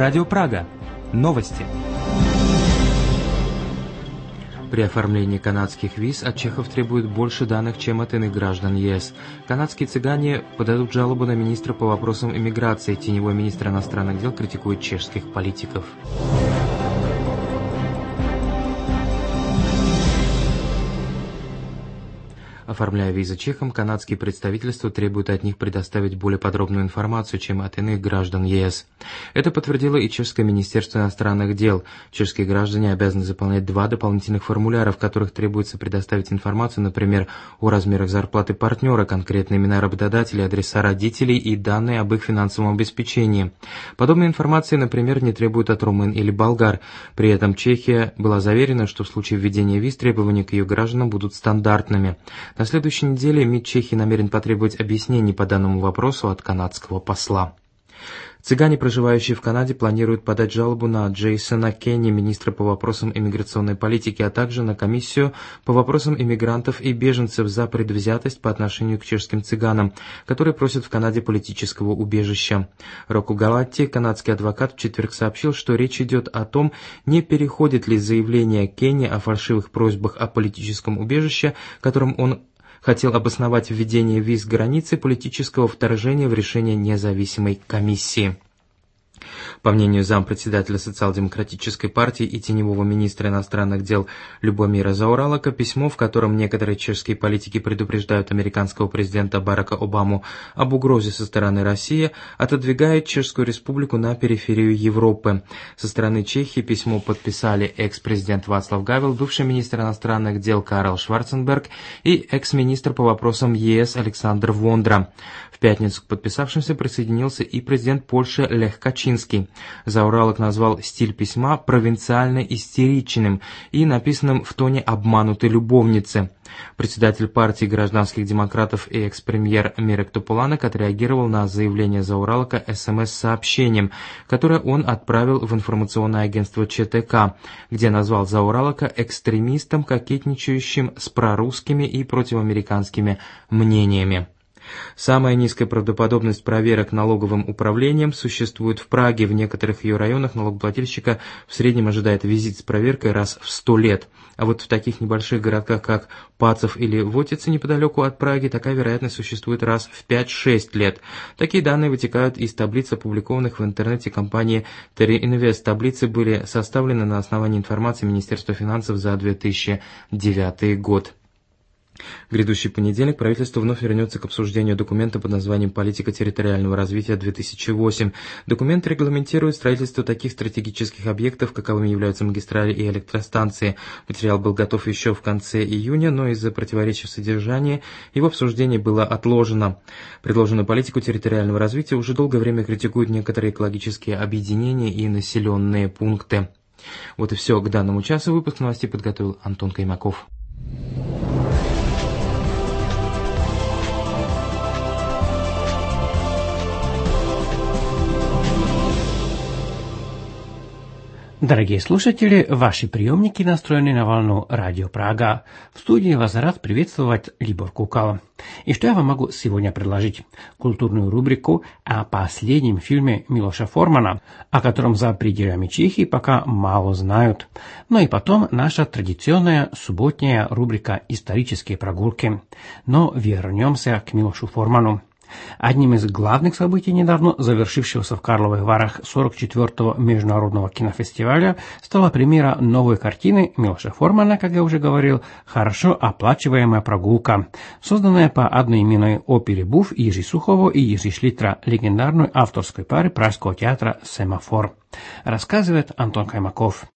Радио Прага. Новости. При оформлении канадских виз от чехов требуют больше данных, чем от иных граждан ЕС. Канадские цыгане подадут жалобу на министра по вопросам иммиграции. Теневой министр иностранных дел критикует чешских политиков. Оформляя визы чехам, канадские представительства требуют от них предоставить более подробную информацию, чем от иных граждан ЕС. Это подтвердило и Чешское министерство иностранных дел. Чешские граждане обязаны заполнять 2 дополнительных формуляра, в которых требуется предоставить информацию, например, о размерах зарплаты партнера, конкретные имена работодателей, адреса родителей и данные об их финансовом обеспечении. Подобной информации, например, не требуют от румын или болгар. При этом Чехия была заверена, что в случае введения виз требования к ее гражданам будут стандартными. На следующей неделе МИД Чехии намерен потребовать объяснений по данному вопросу от канадского посла. Цыгане, проживающие в Канаде, планируют подать жалобу на Джейсона Кенни, министра по вопросам иммиграционной политики, а также на комиссию по вопросам иммигрантов и беженцев за предвзятость по отношению к чешским цыганам, которые просят в Канаде политического убежища. Року Галатти, канадский адвокат, в четверг сообщил, что речь идет о том, не переходит ли заявление Кенни о фальшивых просьбах о политическом убежище, которым он хотел обосновать введение виз границы политического вторжения в решение независимой комиссии. По мнению зампредседателя социал-демократической партии и теневого министра иностранных дел Любомира Заоралака, письмо, в котором некоторые чешские политики предупреждают американского президента Барака Обаму об угрозе со стороны России, отодвигает Чешскую республику на периферию Европы. Со стороны Чехии письмо подписали экс-президент Václav Гавел, бывший министр иностранных дел Карл Шварценберг и экс-министр по вопросам ЕС Александр Вондра. В пятницу к подписавшимся присоединился и президент Польши Лех Качинский. Заоралок назвал стиль письма провинциально-истеричным и написанным в тоне обманутой любовницы. Председатель партии гражданских демократов и экс-премьер Мирек Тополанек отреагировал на заявление Заоралока СМС-сообщением, которое он отправил в информационное агентство ЧТК, где назвал Заоралока экстремистом, кокетничающим с прорусскими и противоамериканскими мнениями. Самая низкая правдоподобность проверок налоговым управлением существует в Праге. В некоторых ее районах налогоплательщика в среднем ожидает визит с проверкой раз в 100 лет. А вот в таких небольших городках, как Пацов или Вотица неподалеку от Праги, такая вероятность существует раз в 5-6 лет. Такие данные вытекают из таблиц, опубликованных в интернете компании Terry Invest. Таблицы были составлены на основании информации Министерства финансов за 2009 год. В грядущий понедельник правительство вновь вернется к обсуждению документа под названием «Политика территориального развития-2008». Документ регламентирует строительство таких стратегических объектов, каковыми являются магистрали и электростанции. Материал был готов еще в конце июня, но из-за противоречий в содержании его обсуждение было отложено. Предложенную политику территориального развития уже долгое время критикуют некоторые экологические объединения и населенные пункты. Вот и все к данному часу. Выпуск новостей подготовил Антон Каймаков. Дорогие слушатели, ваши приемники настроены на волну Радио Прага. В студии вас рад приветствовать Libor Kukal. И что я вам могу сегодня предложить? Культурную рубрику о последнем фильме Милоша Формана, о котором за пределами Чехии пока мало знают. Ну и потом наша традиционная субботняя рубрика «Исторические прогулки». Но вернемся к Милошу Форману. Одним из главных событий недавно завершившегося в Карловых Варах 44-го международного кинофестиваля стала премьера новой картины Милоша Формана, как я уже говорил, «Хорошо оплачиваемая прогулка», созданная по одноименной опере Буф Jiří Suchovo и Jiří Šlitra, легендарной авторской пары Пражского театра «Семафор». Рассказывает Антон Каймаков.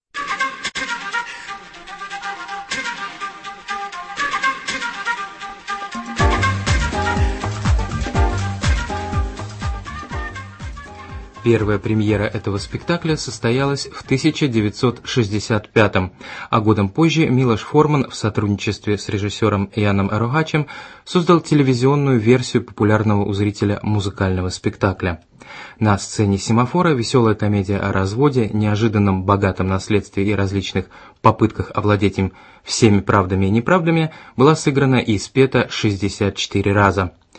Первая премьера этого спектакля состоялась в 1965-м, а годом позже Милош Форман в сотрудничестве с режиссером Яном Рогачем создал телевизионную версию популярного у зрителя музыкального спектакля. На сцене «Семафора» веселая комедия о разводе, неожиданном богатом наследстве и различных попытках овладеть им всеми правдами и неправдами была сыграна и спета 64 раза.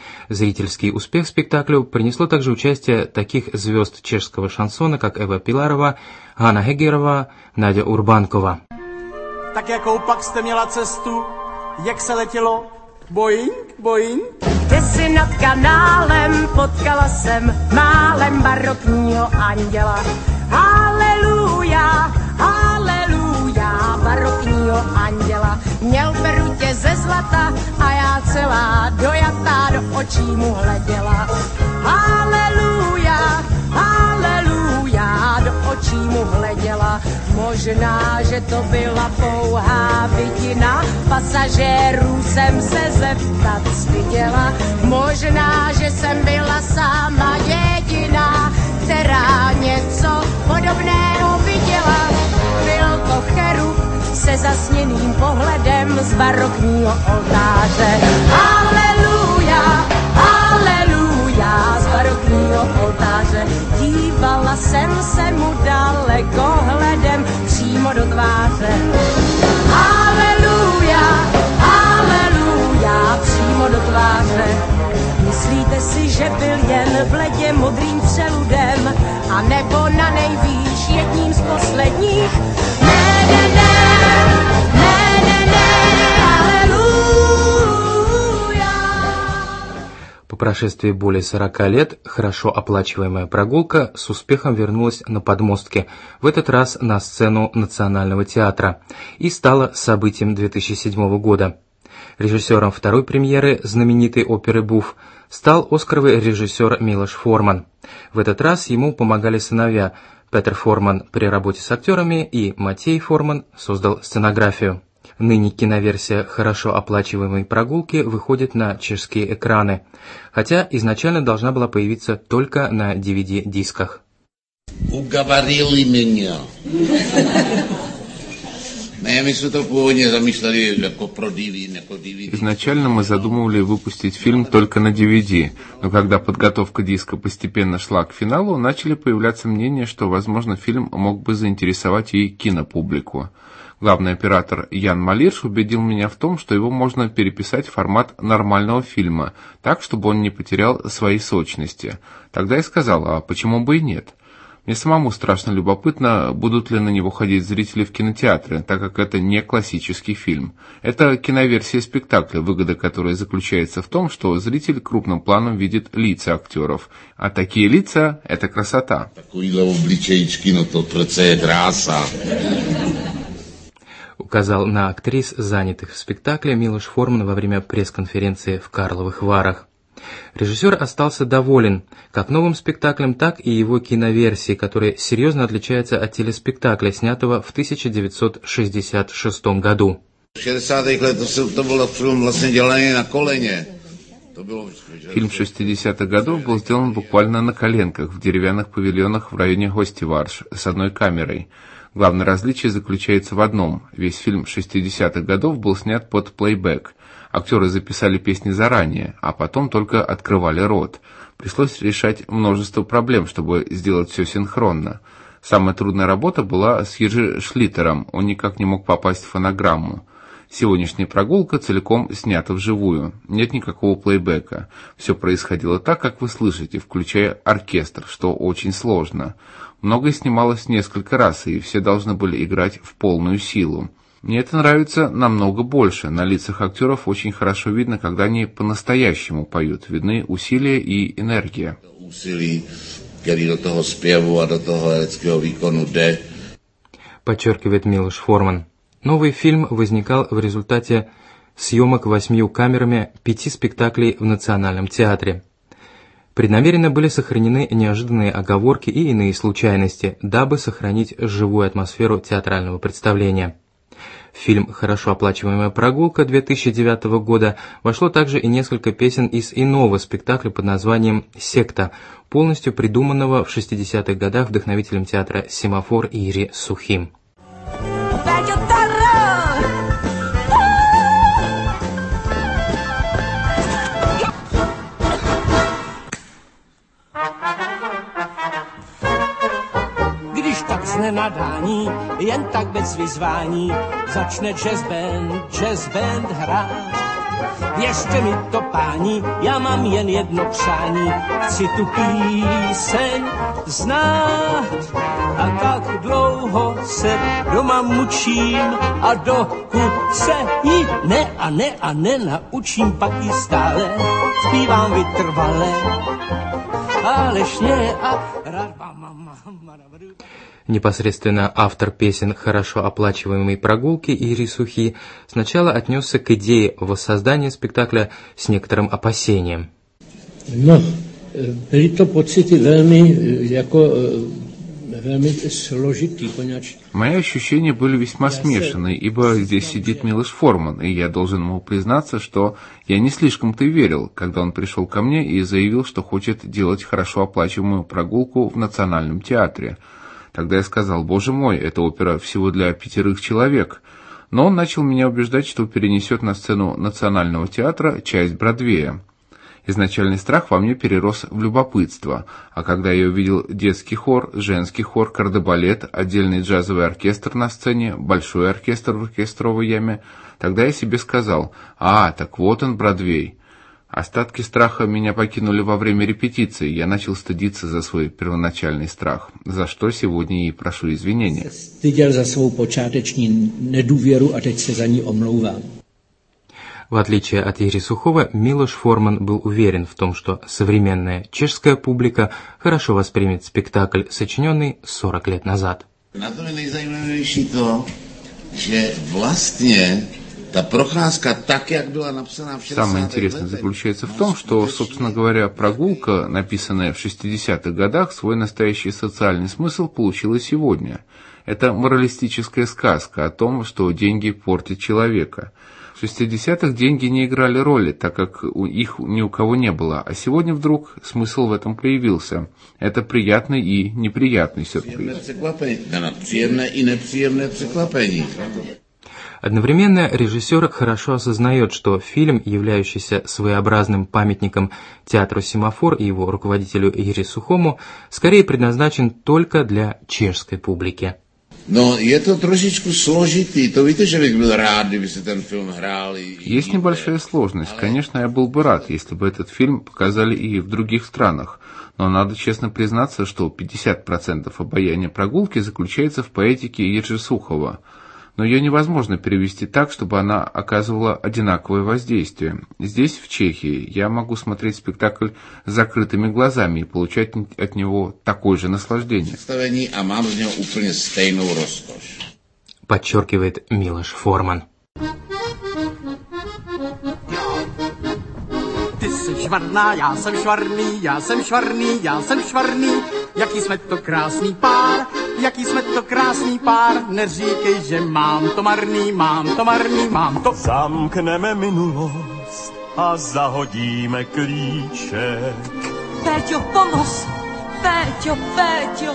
Зрительский успех спектаклю принесло также участие таких звезд чешского шансона, как Eva Pilarová, Hanna Hegerova, Nadia Urbankova. Tak jakou pak jste měla cestu, jak se letělo? Boeing, Boeing? Kdysi nad kanálem potkala jsem málem barokního anděla. Haleluja, haleluja, barokního anděla. Měl perutě ze zlata a já celá dojatá do očí mu hleděla. Haleluja, haleluja, do očí mu hleděla. Možná, že to byla pouhá vidina, pasažérů jsem se zeptat styděla. Možná, že jsem byla sama jediná, která něco podobného viděla. Byl to cherub se zasněným pohledem z barokního oltáře. Haleluja, haleluja, z barokního oltáře. Dívala jsem se mu dalekohledem přímo do tváře. Haleluja, haleluja, přímo do tváře. Myslíte si, že byl jen bledě modrým přeludem, a nebo na nejvýš jedním z posledních? Ne, ne, ne, ne, ne, ne, haleluja. По прошествии более 40 лет хорошо оплачиваемая прогулка с успехом вернулась на подмостки, в этот раз на сцену Национального театра, и стала событием 2007 года. Режиссером второй премьеры знаменитой оперы «Буф» стал оскаровый режиссер Милош Форман. В этот раз ему помогали сыновья Петер Форман при работе с актерами и Матей Форман создал сценографию. Ныне киноверсия хорошо оплачиваемой прогулки выходит на чешские экраны, хотя изначально должна была появиться только на DVD-дисках. Уговорили меня. Мы to původně zamýšleli jako pro DVD. Изначально мы задумывали выпустить фильм только на DVD, но когда подготовка диска постепенно шла к финалу, начали появляться мнения, что, возможно, фильм мог бы заинтересовать и кинопублику. Главный оператор Ян Малирш убедил меня в том, что его можно переписать в формат нормального фильма, так, чтобы он не потерял своей сочности. Тогда я сказал, а почему бы и нет? Мне самому страшно любопытно, будут ли на него ходить зрители в кинотеатры, так как это не классический фильм. Это киноверсия спектакля, выгода которой заключается в том, что зритель крупным планом видит лица актеров. А такие лица – это красота. Takovýhle obličejčky, no to přece je krása. Указал на актрис, занятых в спектакле, Милош Форман во время пресс-конференции в Карловых Варах. Режиссер остался доволен как новым спектаклем, так и его киноверсией, которая серьезно отличается от телеспектакля, снятого в 1966 году. В 60-х лет to byl film vlastně dělaný na koleně. Фильм 60-х годов был сделан буквально на коленках в деревянных павильонах в районе Гостиварш с одной камерой. Главное различие заключается в одном. Весь фильм 60-х годов был снят под плейбэк. Актеры записали песни заранее, а потом только открывали рот. Пришлось решать множество проблем, чтобы сделать все синхронно. Самая трудная работа была с Ежи Шлиттером, он никак не мог попасть в фонограмму. Сегодняшняя прогулка целиком снята вживую, нет никакого плейбека. Все происходило так, как вы слышите, включая оркестр, что очень сложно. Многое снималось несколько раз, и все должны были играть в полную силу. Мне это нравится намного больше. На лицах актеров очень хорошо видно, когда они по-настоящему поют. Видны усилия и энергия. Úsilí, který do toho zpěvu a do toho hereckého výkonu jde. Подчеркивает Милош Форман. Новый фильм возникал в результате съемок 8 камерами 5 спектаклей в Национальном театре. Преднамеренно были сохранены неожиданные оговорки и иные случайности, дабы сохранить живую атмосферу театрального представления. В фильм «Хорошо оплачиваемая прогулка» 2009 года вошло также и несколько песен из иного спектакля под названием «Секта», полностью придуманного в 60-х годах вдохновителем театра «Семафор» Ири Сухим. Nenadání, jen tak bez vyzvání, začne jazz band hrát. Věřte mi to, páni, já mám jen jedno přání. Chci tu píseň znát a tak dlouho se doma mučím a dokud se jí nenaučím, pak jí stále zpívám vytrvale. Непосредственно автор песен хорошо оплачиваемой прогулки Ири Сухи сначала отнесся к идее воссоздания спектакля с некоторым опасением. No, byly to pocity velmi složitý, poněvadž... Мои ощущения были весьма смешаны, ибо здесь сидит Милош Форман, и я должен ему признаться, что я не слишком-то верил, когда он пришел ко мне и заявил, что хочет делать хорошо оплачиваемую прогулку в Национальном театре. Тогда я сказал: «Боже мой, эта опера всего для 5 человек». Но он начал меня убеждать, что перенесет на сцену Национального театра часть Бродвея. Изначальный страх во мне перерос в любопытство, а когда я увидел детский хор, женский хор, кардебалет, отдельный джазовый оркестр на сцене, большой оркестр в оркестровой яме, тогда я себе сказал: так вот он, Бродвей. Остатки страха меня покинули во время репетиции, я начал стыдиться за свой первоначальный страх, за что сегодня и прошу извинения. Стыдил за свою початочную недоверу, а teď se za ní omlouvám. В отличие от Ири Сухого, Милош Форман был уверен в том, что современная чешская публика хорошо воспримет спектакль, сочиненный 40 лет назад. Na tom je nejzajímavější to, že vlastně ta procházka tak, jak byla napsaná v 60. Самое интересное заключается в том, что, собственно говоря, прогулка, написанная в 60-х годах, свой настоящий социальный смысл получила сегодня. Это моралистическая сказка о том, что деньги портят человека. В 60-х деньги не играли роли, так как их ни у кого не было, а сегодня вдруг смысл в этом проявился. Это приятный и неприятный сюрприз. Příjemné i nepříjemné překvapení. Одновременно режиссер хорошо осознает, что фильм, являющийся своеобразным памятником театру «Семафор» и его руководителю Ири Сухому, скорее предназначен только для чешской публики. No, je to trošičku složitý, to víte, že bych byl rád, kdyby se ten film hrál. Есть небольшая сложность. Конечно, я был бы рад, если бы этот фильм показали и в других странах. Но надо честно признаться, что 50% обаяния прогулки заключается в поэтике Ири Сухова. Но ее невозможно перевести так, чтобы она оказывала одинаковое воздействие. Здесь, в Чехии, я могу смотреть спектакль с закрытыми глазами и получать от него такое же наслаждение. Подчеркивает Милош Форман. Ty jsi švarná, já jsem švarný, já jsem švarný, já jsem švarný. Jaký jsme to krásný pár, jaký jsme to krásný pár. Neříkej, že mám to marný, mám to marný, mám to. Zamkneme minulost a zahodíme klíček. Péťo, pomoz! Péťo, Péťo!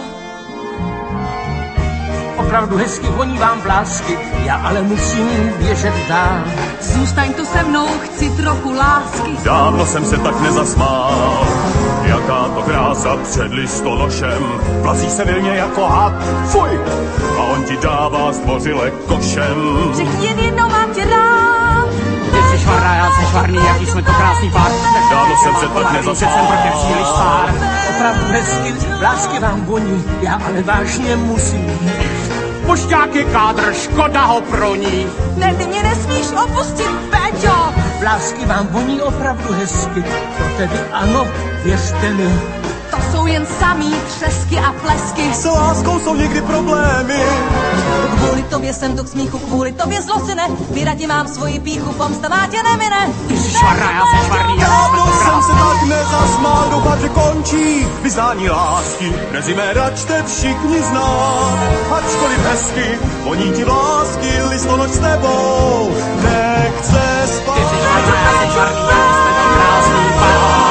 Opravdu hezky voní vám vlásky, já ale musím běžet dál. Zůstaň tu se mnou, chci trochu lásky. Dávno jsem se tak nezasmál, jaká to krása před listonošem. Plazí se vilně jako had, fuj, a on ti dává zdvořile košem. Řekni jen jednou, mám tě rád. Ty jsi švarná, já jsem švarný, jaký jsme to krásný pár. Dávno jsem se tak nezasmál. Jsem pro tě příliš pár. Opravdu hezky, lásky vám voní, já ale vážně musím. Pošťák je kádr, škoda ho pro ní. Ne, ty mě nesmíš opustit, Péťo! Lásky vám voní opravdu hezky, to tedy ano, věřte mi. To jsou jen samý třesky a plesky. S láskou jsou někdy problémy. Kvůli tobě jsem tu k smíchu, kvůli tobě zlosine. Vyrati mám svoji píchu, pomsta má tě nemine. Ty jsi švarná, já jsem švarný, Dávno jsem se tak nezasmál, doufám, že končí vyznání lásky. Rezime račte všichni znát, ačkoliv hezky voní ti vlásky, listonoč s tebou nechce spát. Ty jsi švarná, já jsem švarný, jaký jsme to krásný pár.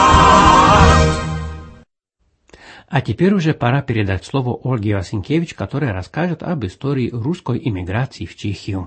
А теперь уже пора передать слово Ольге Васенкевич, которая расскажет об истории русской иммиграции в Чехию.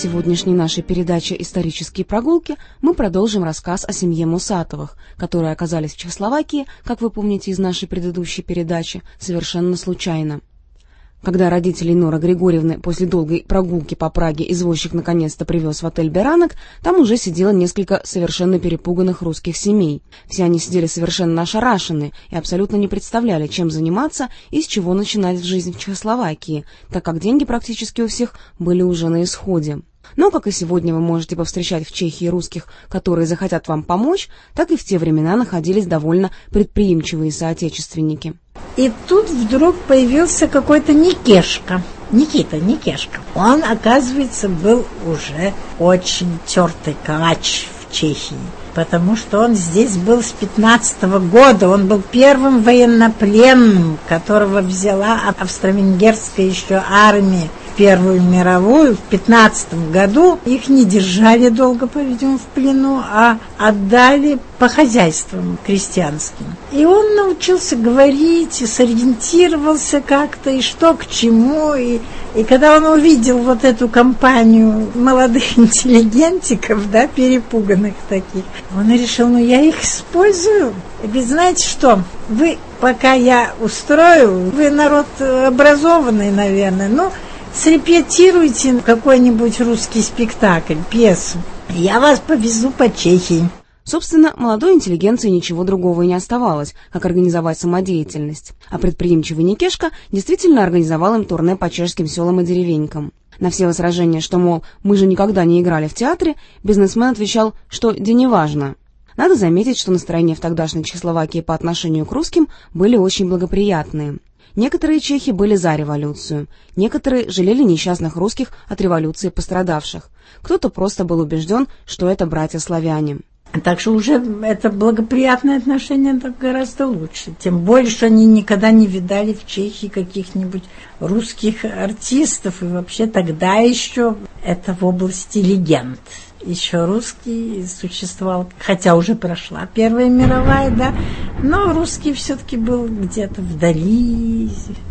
сегодняшней нашей передаче «Исторические прогулки» мы продолжим рассказ о семье Мусатовых, которые оказались в Чехословакии, как вы помните из нашей предыдущей передачи, совершенно случайно. Когда родителей Норы Григорьевны после долгой прогулки по Праге извозчик наконец-то привез в отель «Беранок», там уже сидело несколько совершенно перепуганных русских семей. Все они сидели совершенно ошарашенные и абсолютно не представляли, чем заниматься и с чего начинать жизнь в Чехословакии, так как деньги практически у всех были уже на исходе. Но, как и сегодня вы можете повстречать в Чехии русских, которые захотят вам помочь, так и в те времена находились довольно предприимчивые соотечественники. И тут вдруг появился какой-то Никешка. Никешка. Он, оказывается, был уже очень тертый калач в Чехии, потому что он здесь был с 15-го года. Он был первым военнопленным, которого взяла австро-венгерская еще армия в Первую мировую. В 15-м году их не держали долго, по-видимому, в плену, а отдали по хозяйствам крестьянским. И он научился говорить, и сориентировался как-то, и что к чему. И когда он увидел вот эту компанию молодых интеллигентиков, да, перепуганных таких, он решил, я их использую. И ведь знаете что, вы, пока я устрою, вы народ образованный, наверное, срепетируйте какой-нибудь русский спектакль, пьесу. Я вас повезу по Чехии. Собственно, молодой интеллигенции ничего другого и не оставалось, как организовать самодеятельность. А предприимчивый Никешка действительно организовал им турне по чешским селам и деревенькам. На все возражения, что, мол, мы же никогда не играли в театре, бизнесмен отвечал, что да неважно. Надо заметить, что настроения в тогдашней Чехословакии по отношению к русским были очень благоприятные. Некоторые чехи были за революцию, некоторые жалели несчастных русских от революции пострадавших. Кто-то просто был убежден, что это братья-славяне. Так что уже это благоприятное отношение так гораздо лучше. Тем более, что они никогда не видали в Чехии каких-нибудь русских артистов. И вообще тогда еще это в области легенд. Еще русский существовал, хотя уже прошла Первая мировая, да, но русский все-таки был где-то вдали,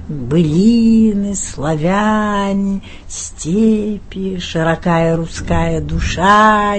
былины, славяне, степи, широкая русская душа,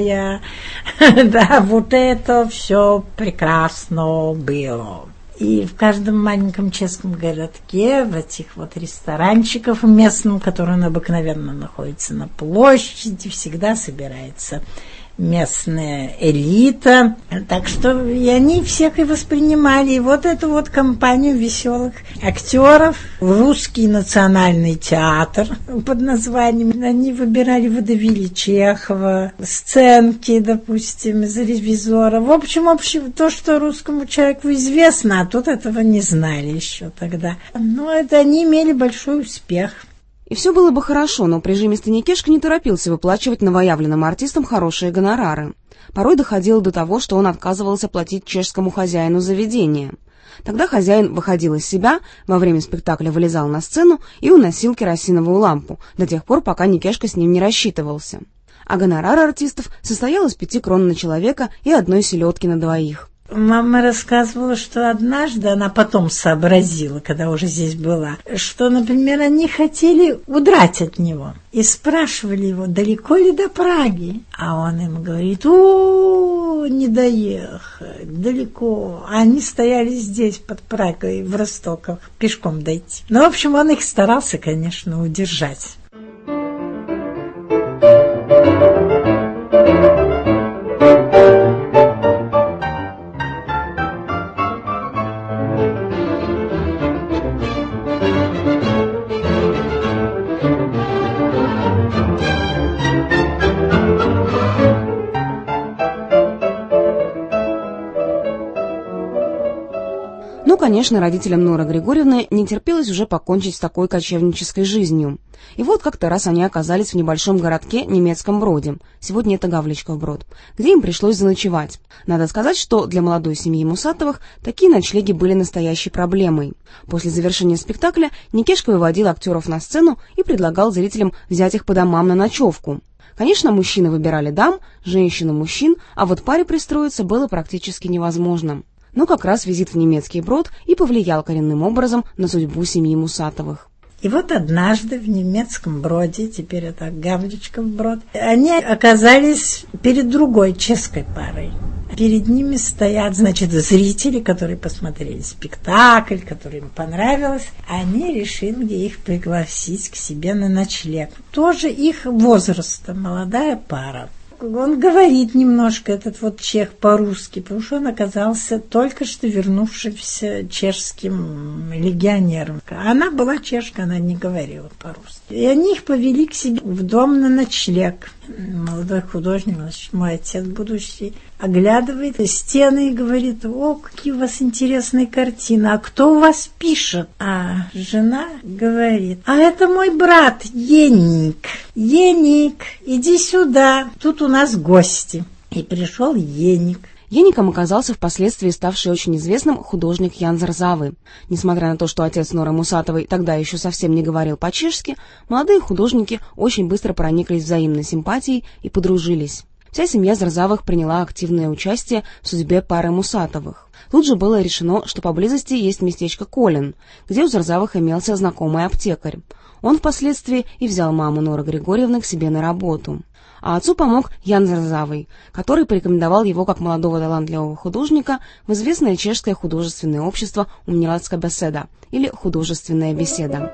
да, вот это все прекрасно было. И в каждом маленьком чешском городке, в этих вот ресторанчиках местном, который обыкновенно находится на площади, всегда собирается местная элита. Так что и они всех и воспринимали. И вот эту вот компанию веселых актеров, русский национальный театр под названием, они выбирали водевили Чехова, сценки, допустим, из «Ревизора». В общем, то, что русскому человеку известно, а тут этого не знали еще тогда. Но это они имели большой успех. И все было бы хорошо, но прижимистый Никешка не торопился выплачивать новоявленным артистам хорошие гонорары. Порой доходило до того, что он отказывался платить чешскому хозяину заведения. Тогда хозяин выходил из себя, во время спектакля вылезал на сцену и уносил керосиновую лампу, до тех пор, пока Никешка с ним не рассчитывался. А гонорар артистов состоял из 5 крон на человека и 1 селедки на 2. Мама рассказывала, что однажды, она потом сообразила, когда уже здесь была, что, например, они хотели удрать от него. И спрашивали его, далеко ли до Праги? А он им говорит, не доехать, далеко. А они стояли здесь, под Прагой, в Ростоках, пешком дойти. Ну, в общем, он их старался, конечно, удержать. Конечно, родителям Норы Григорьевны не терпелось уже покончить с такой кочевнической жизнью. И вот как-то раз они оказались в небольшом городке немецком Броде, сегодня это Гавличков Брод, где им пришлось заночевать. Надо сказать, что для молодой семьи Мусатовых такие ночлеги были настоящей проблемой. После завершения спектакля Никешка выводил актеров на сцену и предлагал зрителям взять их по домам на ночевку. Конечно, мужчины выбирали дам, женщины – мужчин, а вот паре пристроиться было практически невозможно. Но как раз визит в немецкий Брод и повлиял коренным образом на судьбу семьи Мусатовых. И вот однажды в немецком Броде, теперь это Гавричков Брод, они оказались перед другой чешской парой. Перед ними стоят, значит, зрители, которые посмотрели спектакль, который им понравилось. Они решили их пригласить к себе на ночлег. Тоже их возраста, молодая пара. Он говорит немножко, этот вот чех, по-русски, потому что он оказался только что вернувшимся чешским легионером. Она была чешка, она не говорила по-русски. И они их повели к себе в дом на ночлег. Молодой художник, значит, мой отец будущий, оглядывает стены и говорит: о, какие у вас интересные картины, а кто у вас пишет? А жена говорит: а это мой брат Еник. Еник, иди сюда, тут у нас гости. И пришел Еник. Еником оказался впоследствии ставший очень известным художник Ян Зарзавы. Несмотря на то, что отец Норы Мусатовой тогда еще совсем не говорил по-чешски, молодые художники очень быстро прониклись взаимной симпатией и подружились. Вся семья Зарзавых приняла активное участие в судьбе пары Мусатовых. Тут же было решено, что поблизости есть местечко Колин, где у Зарзавых имелся знакомый аптекарь. Он впоследствии и взял маму Норы Григорьевны к себе на работу. А отцу помог Ян Зарзавый, который порекомендовал его как молодого талантливого художника в известное чешское художественное общество «Умнилацкая беседа» или «Художественная беседа».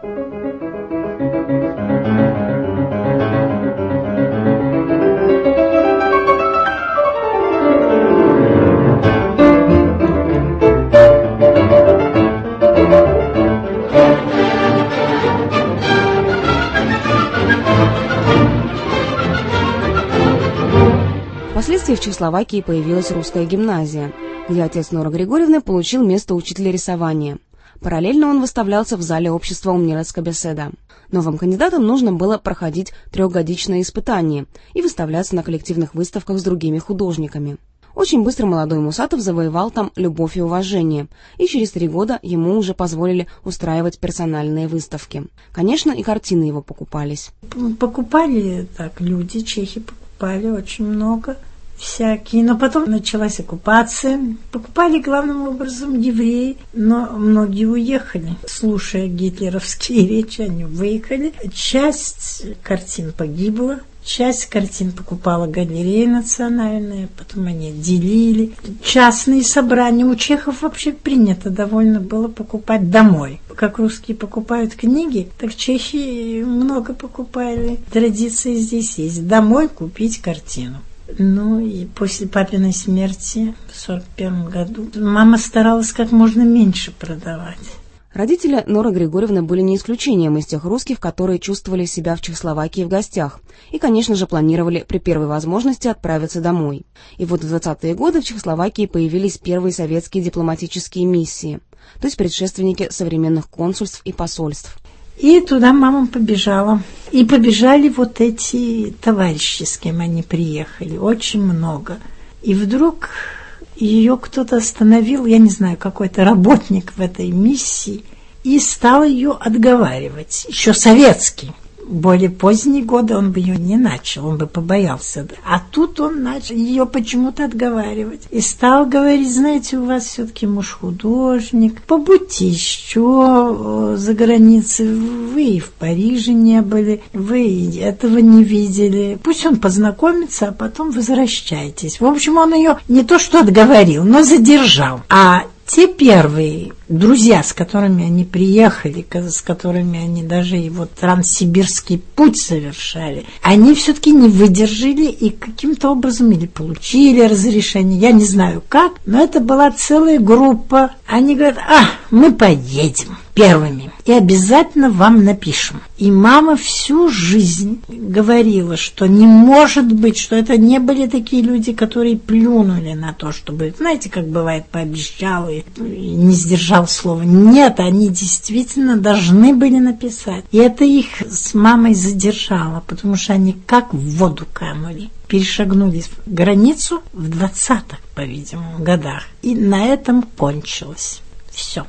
Впоследствии в Чехословакии появилась русская гимназия, где отец Норы Григорьевны получил место учителя рисования. Параллельно он выставлялся в зале общества «Умнилацкая беседа». Новым кандидатам нужно было проходить трехгодичное испытание и выставляться на коллективных выставках с другими художниками. Очень быстро молодой Мусатов завоевал там любовь и уважение, и через 3 года ему уже позволили устраивать персональные выставки. Конечно, и картины его покупались. Покупали так люди, чехи покупали очень много. Всякие. Но потом началась оккупация. Покупали главным образом евреи, но многие уехали. Слушая гитлеровские речи, они выехали. Часть картин погибла, часть картин покупала галерея национальная, потом они делили. Частные собрания. У чехов вообще принято довольно было покупать домой. Как русские покупают книги, так чехи много покупали. Традиция здесь есть. Домой купить картину. Ну и после папиной смерти в 1941 году мама старалась как можно меньше продавать. Родители Норы Григорьевны были не исключением из тех русских, которые чувствовали себя в Чехословакии в гостях и, конечно же, планировали при первой возможности отправиться домой. И вот в 20-е годы в Чехословакии появились первые советские дипломатические миссии, то есть предшественники современных консульств и посольств. И туда мама побежала. И побежали вот эти товарищи, с кем они приехали. Очень много. И вдруг ее кто-то остановил, я не знаю, какой-то работник в этой миссии, и стал ее отговаривать. Еще советский. Более поздние годы он бы ее не начал, он бы побоялся. А тут он начал ее почему-то отговаривать. И стал говорить: знаете, у вас все-таки муж художник, побудьте еще за границей, вы и в Париже не были, вы этого не видели. Пусть он познакомится, а потом возвращайтесь. В общем, он ее не то что отговорил, но задержал. А те первые друзья, с которыми они приехали, с которыми они даже и вот транссибирский путь совершали, они все-таки не выдержали и каким-то образом или получили разрешение, я не знаю как, но это была целая группа. Они говорят: мы поедем первыми и обязательно вам напишем. И мама всю жизнь говорила, что не может быть, что это не были такие люди, которые плюнули на то, чтобы, знаете, как бывает, пообещал и не сдержал слова. Нет, они действительно должны были написать. И это их с мамой задержало, потому что они как в воду канули. Перешагнули границу в 20-х, по-видимому, годах. И на этом кончилось. Все.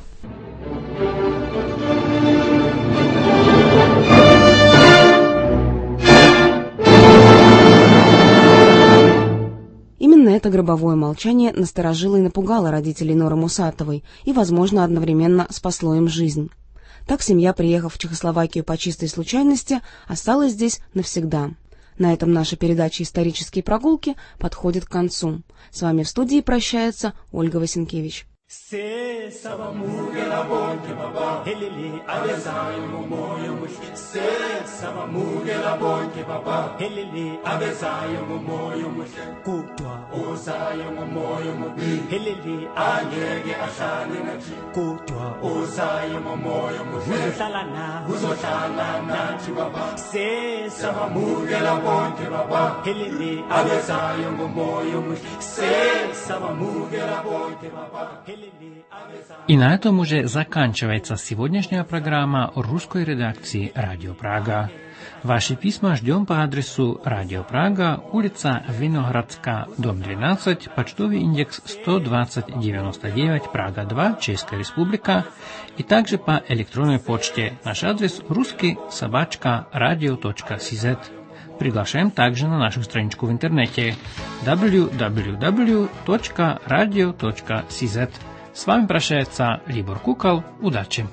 Именно это гробовое молчание насторожило и напугало родителей Норы Мусатовой и, возможно, одновременно спасло им жизнь. Так семья, приехав в Чехословакию по чистой случайности, осталась здесь навсегда. На этом наша передача «Исторические прогулки» подходит к концу. С вами в студии прощается Ольга Васенкевич. Se savamugela bonke baba helele avezayo moyo mush se savamugela bonke baba helele avezayo moyo mush kutwa ozayo moyo mubi helele angeke ashane nathi kutwa ozayo moyo mush uzohlala nathi baba se savamugela bonke baba helele avezayo moyo mush se savamugela bonke baba. И на этом уже заканчивается сегодняшняя программа русской редакции Радио Прага. Ваши письма ждем по адресу Радио Прага, улица Виноградская, дом 12, почтовый индекс 12099, Прага 2, Чешская Республика, и также по электронной почте. Наш адрес ruski@radio.cz. Приглашаем также на нашу страничку в интернете www.radio.cz. С вами прощается Либор Кукол. Удачи!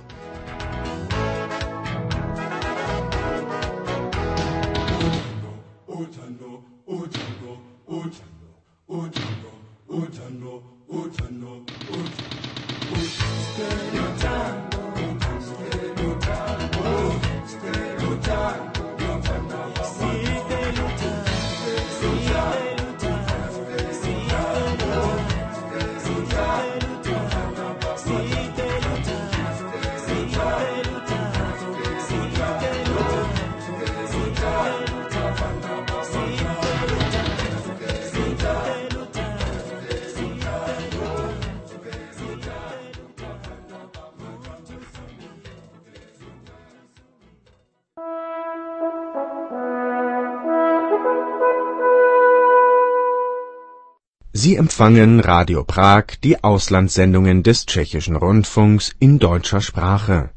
Sie empfangen Radio Prag, die Auslandssendungen des Tschechischen Rundfunks in deutscher Sprache.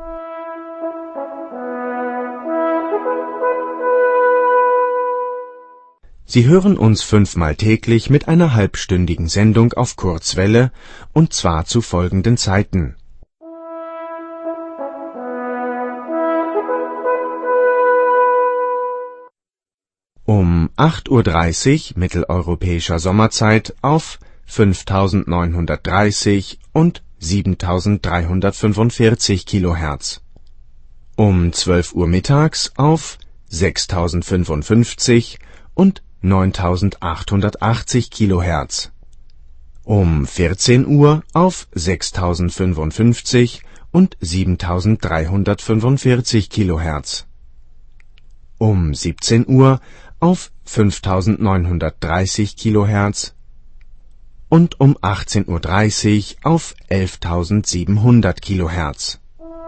Sie hören uns 5-mal täglich mit einer halbstündigen Sendung auf Kurzwelle, und zwar zu folgenden Zeiten: um 8:30 Uhr mitteleuropäischer Sommerzeit auf 5930 und 7345 kHz, um 12 Uhr mittags auf 6055 und 9880 kHz, um 14 Uhr auf 6055 und 7345 kHz, um 17 Uhr auf 5930 kHz und um 18:30 Uhr auf 11700 kHz.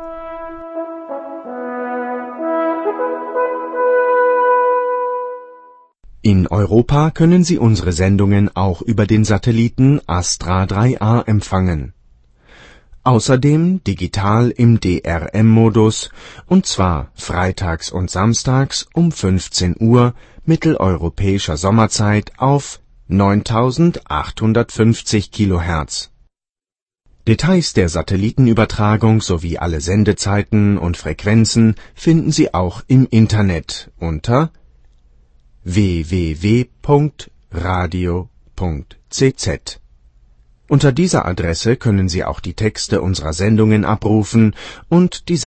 In Europa können Sie unsere Sendungen auch über den Satelliten Astra 3A empfangen. Außerdem digital im DRM-Modus, und zwar freitags und samstags um 15 Uhr mitteleuropäischer Sommerzeit auf 9850 kHz. Details der Satellitenübertragung sowie alle Sendezeiten und Frequenzen finden Sie auch im Internet unter www.radio.cz. Unter dieser Adresse können Sie auch die Texte unserer Sendungen abrufen und die